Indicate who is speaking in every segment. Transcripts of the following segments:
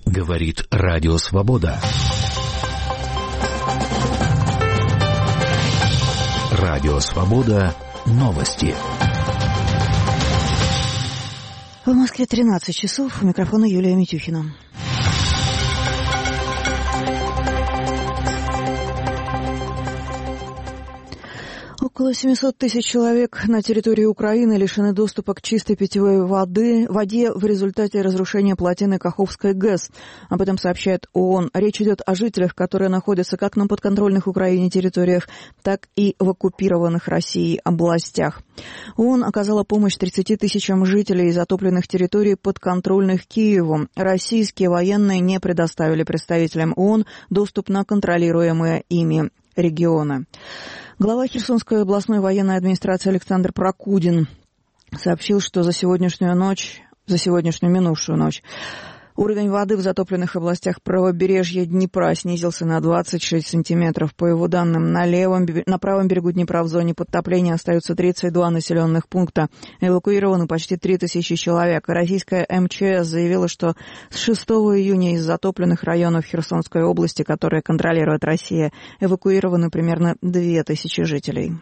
Speaker 1: Говорит Радио Свобода. Радио Свобода. Новости.
Speaker 2: В Москве 13 часов. У микрофона Юлия Митюхина. Около 700 тысяч человек на территории Украины лишены доступа к чистой питьевой воде в результате разрушения плотины Каховской ГЭС. Об этом сообщает ООН. Речь идет о жителях, которые находятся как на подконтрольных Украине территориях, так и в оккупированных Россией областях. ООН оказала помощь 30 тысячам жителей из затопленных территорий, подконтрольных Киеву. Российские военные не предоставили представителям ООН доступ на контролируемые ими регионы. Глава Херсонской областной военной администрации Александр Прокудин сообщил, что за сегодняшнюю минувшую ночь уровень воды в затопленных областях правобережья Днепра снизился на 26 сантиметров. По его данным, на правом берегу Днепра в зоне подтопления остаются 32 населенных пункта. Эвакуированы почти 3000 человек. Российская МЧС заявила, что с 6 июня из затопленных районов Херсонской области, которые контролирует Россия, эвакуированы примерно 2000 жителей.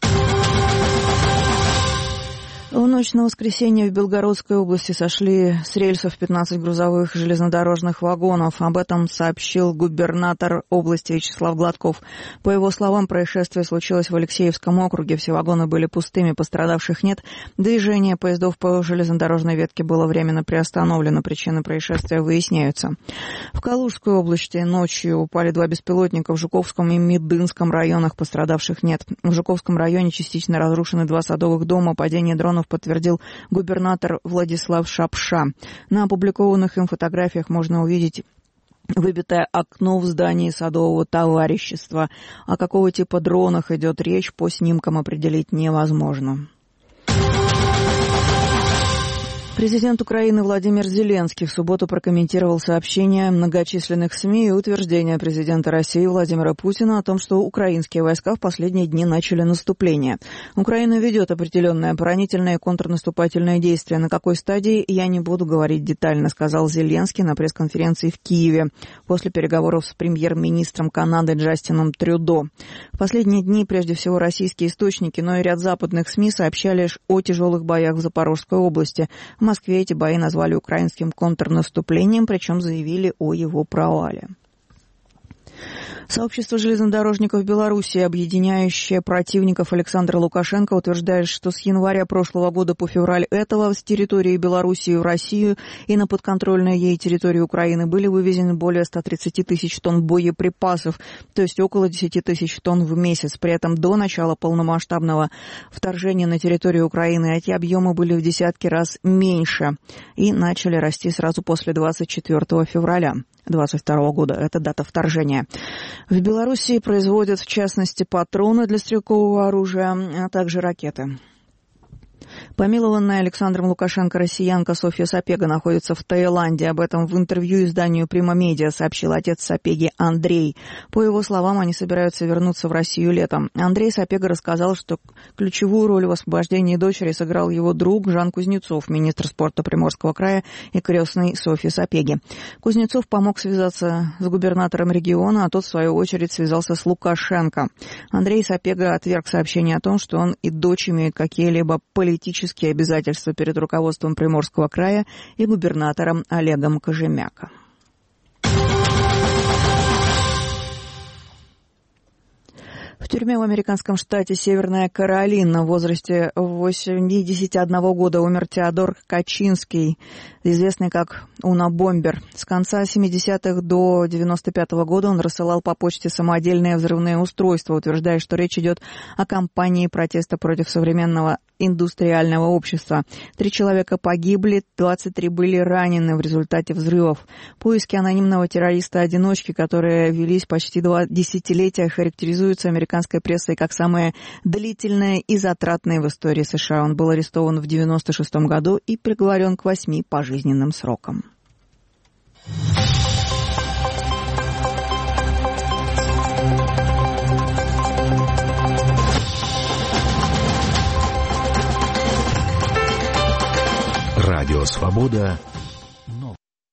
Speaker 2: В ночь на воскресенье в Белгородской области сошли с рельсов 15 грузовых железнодорожных вагонов. Об этом сообщил губернатор области Вячеслав Гладков. По его словам, происшествие случилось в Алексеевском округе. Все вагоны были пустыми, пострадавших нет. Движение поездов по железнодорожной ветке было временно приостановлено. Причины происшествия выясняются. В Калужской области ночью упали 2 беспилотника в Жуковском и Медынском районах. Пострадавших нет. В Жуковском районе частично разрушены 2 садовых дома. Падение дронов подтвердил губернатор Владислав Шапша. На опубликованных им фотографиях можно увидеть выбитое окно в здании садового товарищества. О какого типа дронах идет речь, по снимкам определить невозможно. Президент Украины Владимир Зеленский в субботу прокомментировал сообщения многочисленных СМИ и утверждения президента России Владимира Путина о том, что украинские войска в последние дни начали наступление. Украина ведет определенные оборонительные и контрнаступательные действия. На какой стадии, я не буду говорить детально, сказал Зеленский на пресс-конференции в Киеве после переговоров с премьер-министром Канады Джастином Трюдо. В последние дни, прежде всего, российские источники, но и ряд западных СМИ сообщали о тяжелых боях в Запорожской области. В Москве эти бои назвали украинским контрнаступлением, причем заявили о его провале. Сообщество железнодорожников Беларуси, объединяющее противников Александра Лукашенко, утверждает, что с января прошлого года по февраль этого с территории Белоруссии в Россию и на подконтрольные ей территории Украины были вывезены более 130 тысяч тонн боеприпасов, то есть около 10 тысяч тонн в месяц. При этом до начала полномасштабного вторжения на территорию Украины эти объемы были в десятки раз меньше и начали расти сразу после 24 февраля 2022 года. Это дата вторжения. В Белоруссии производят, в частности, патроны для стрелкового оружия, а также ракеты. Помилованная Александром Лукашенко россиянка Софья Сапега находится в Таиланде. Об этом в интервью изданию «Прима Медиа» сообщил отец Сапеги Андрей. По его словам, они собираются вернуться в Россию летом. Андрей Сапега рассказал, что ключевую роль в освобождении дочери сыграл его друг Жан Кузнецов, министр спорта Приморского края и крестный Софьи Сапеги. Кузнецов помог связаться с губернатором региона, а тот, в свою очередь, связался с Лукашенко. Андрей Сапега отверг сообщение о том, что он и дочь имеют какие-либо политические обязательства перед руководством Приморского края и губернатором Олегом Кожемяка. В тюрьме в американском штате Северная Каролина в возрасте 81 года умер Теодор Качинский, известный как Унабомбер. С конца 70-х до 95-го года он рассылал по почте самодельные взрывные устройства, утверждая, что речь идет о кампании протеста против современного индустриального общества. 3 человека погибли, 23 были ранены в результате взрывов. Поиски анонимного террориста-одиночки, которые велись почти 2 десятилетия, характеризуются американской прессой как самое длительное и затратное в истории США. Он был арестован в 1996 году и приговорен к 8 пожизненным срокам.
Speaker 1: Радио «Свобода»